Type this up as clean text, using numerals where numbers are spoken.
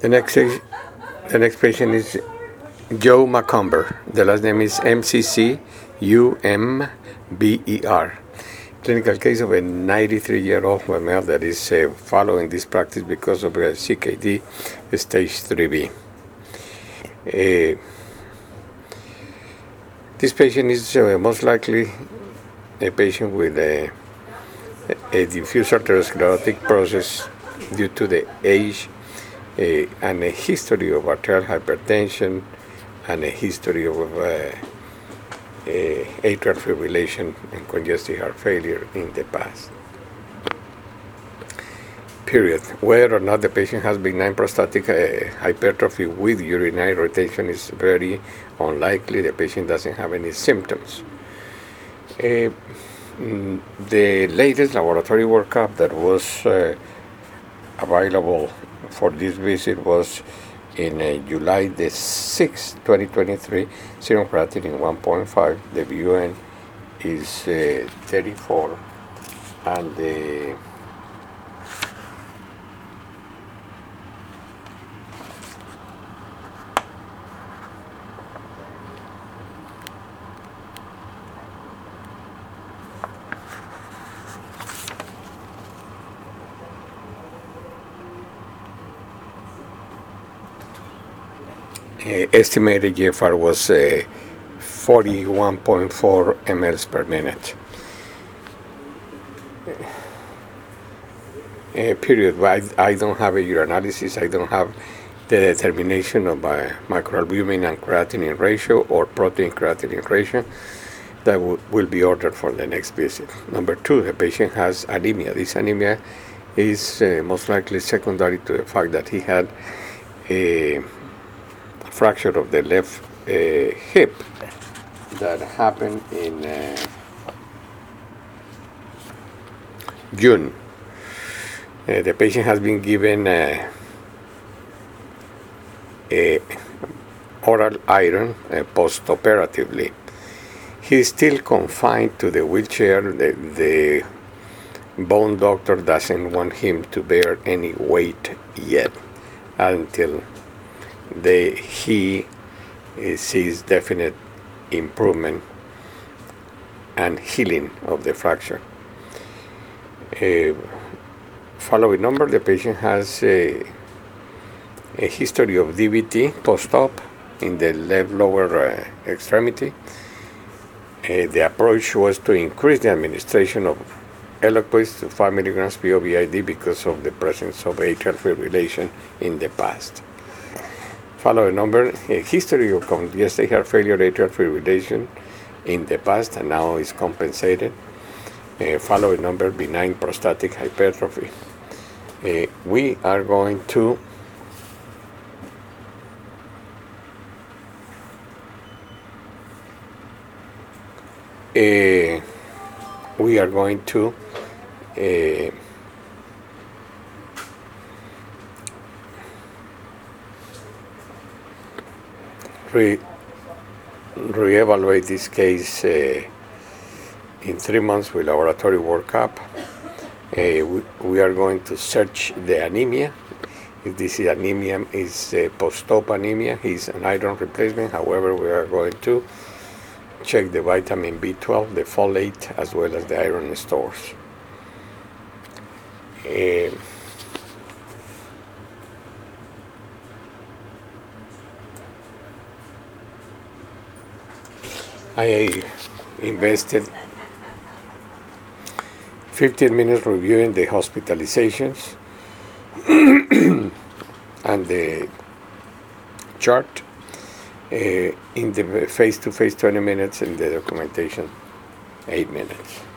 The next the next patient is Joe Macomber. The last name is MCCUMBER. Clinical case of a 93-year-old female that is following this practice because of a CKD stage 3B. This patient is most likely a patient with a diffuse arteriosclerotic process due to the age and a history of arterial hypertension and a history of atrial fibrillation and congestive heart failure in the past. Period. Whether or not the patient has benign prostatic hypertrophy with urinary retention is very unlikely. The patient doesn't have any symptoms. The latest laboratory workup that was available for this visit was in July the 6th, 2023, serum creatinine 1.5, the BUN is 34, and the estimated GFR was 41.4 mLs per minute. Period. I don't have a urinalysis. I don't have the determination of microalbumin and creatinine ratio or protein creatinine ratio that will be ordered for the next visit. Number two, the patient has anemia. This anemia is most likely secondary to the fact that he had a fracture of the left hip that happened in June. The patient has been given oral iron post-operatively. He is still confined to the wheelchair. The bone doctor doesn't want him to bear any weight yet until he sees definite improvement and healing of the fracture. Following number, the patient has a history of DVT post-op in the left lower extremity. The approach was to increase the administration of Eliquis to 5 milligrams POVID because of the presence of atrial fibrillation in the past. Following number, a history of congestive heart failure, atrial fibrillation in the past and now is compensated. Following number, benign prostatic hypertrophy. We are going to reevaluate this case in 3 months with laboratory workup. We are going to search the anemia. If this anemia is post-op anemia, is an iron replacement. However, we are going to check the vitamin B12, the folate, as well as the iron stores. I invested 15 minutes reviewing the hospitalizations and the chart, in the face-to-face 20 minutes, and the documentation 8 minutes.